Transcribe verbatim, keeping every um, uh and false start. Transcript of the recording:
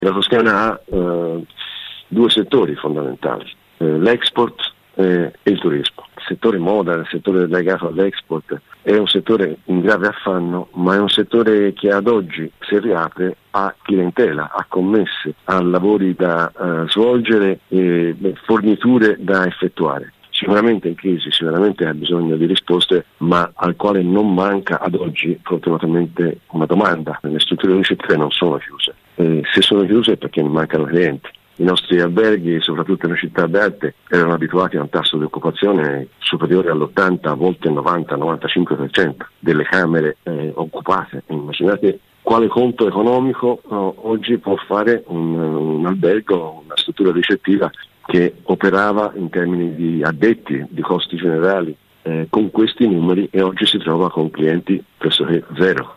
La Toscana ha eh, due settori fondamentali, eh, l'export eh, e il turismo. Il settore moda, il settore legato all'export è un settore in grave affanno, ma è un settore che ad oggi si riapre a clientela, a commesse, a lavori da uh, svolgere e beh, forniture da effettuare. Sicuramente in crisi, sicuramente ha bisogno di risposte, ma al quale non manca ad oggi fortunatamente una domanda. Le strutture ricettive non sono chiuse, eh, se sono chiuse è perché ne mancano clienti. I nostri alberghi, soprattutto nelle città aperte, erano abituati a un tasso di occupazione superiore all'ottanta, a volte novanta novantacinque per cento delle camere eh, occupate. Immaginate quale conto economico no, oggi può fare un, un albergo, una struttura ricettiva che operava in termini di addetti, di costi generali, eh, con questi numeri, e oggi si trova con clienti pressoché zero.